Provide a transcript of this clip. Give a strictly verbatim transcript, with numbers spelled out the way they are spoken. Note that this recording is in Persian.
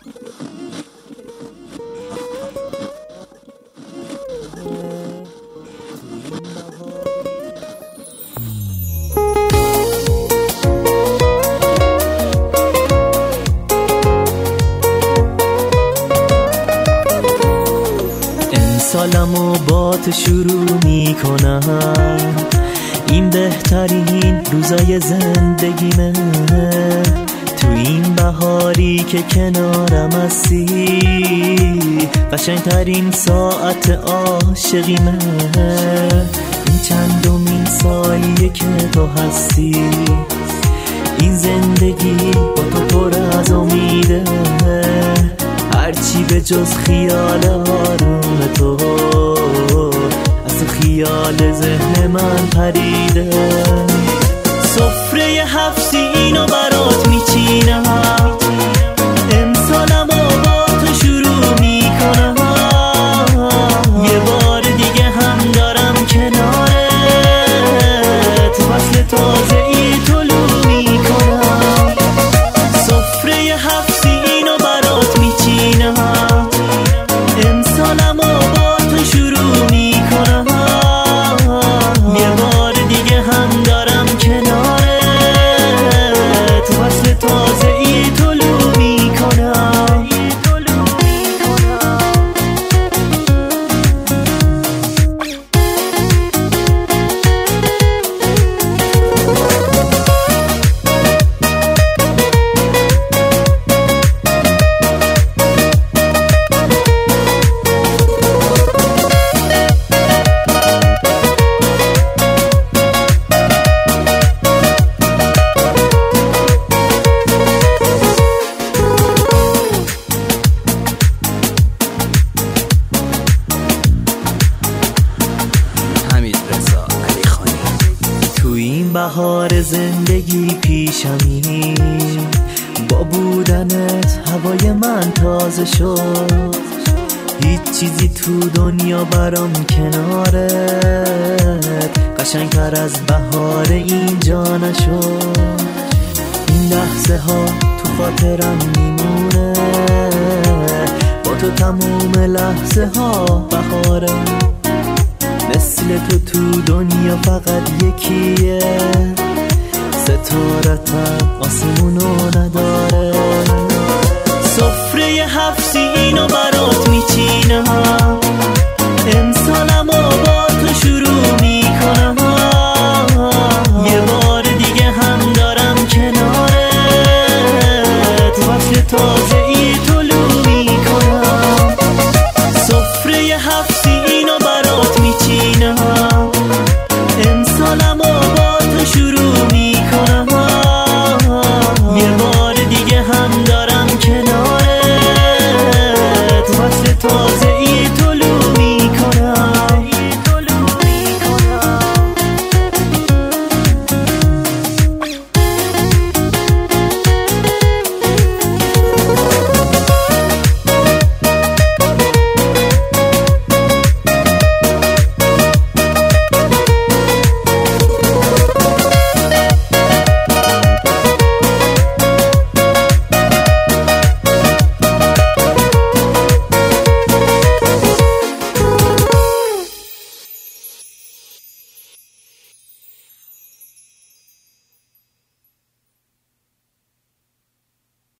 سالمو با تو شروع میکنم، این بهترین روزای زندگیمه. تو این بهاری که کنارم هستی، قشنگترین ساعت عاشقیمه. این چندمین سایه که تو هستی، این زندگی با تو پر از امیده. هرچی به جز خیال آروم تو، از تو خیال ذهن من پریده. سفره هفت سینو برات میچینم، امسالمو با تو شروع میکنم. یه بار دیگه هم دارم کنارت، فصل تازه ای طلوع میکنم. سفره هفت سینو برات میچینم، امسالمو با تو شروع میکنم. یه بار دیگه هم دارم کنارت، فصل تازه ای طلوع میکنم. بهار زندگی پیشمی، با بودنت هوای من تازه شد. هیچ چیزی تو دنیا برام کنارت قشنگتر از بهار اینجا نشد. این لحظه ها تو خاطرم میمونه، با تو تموم لحظه ها بهاره. مثل تو تو دنیا فقط یکیه، ستارتم آسمونو نداره.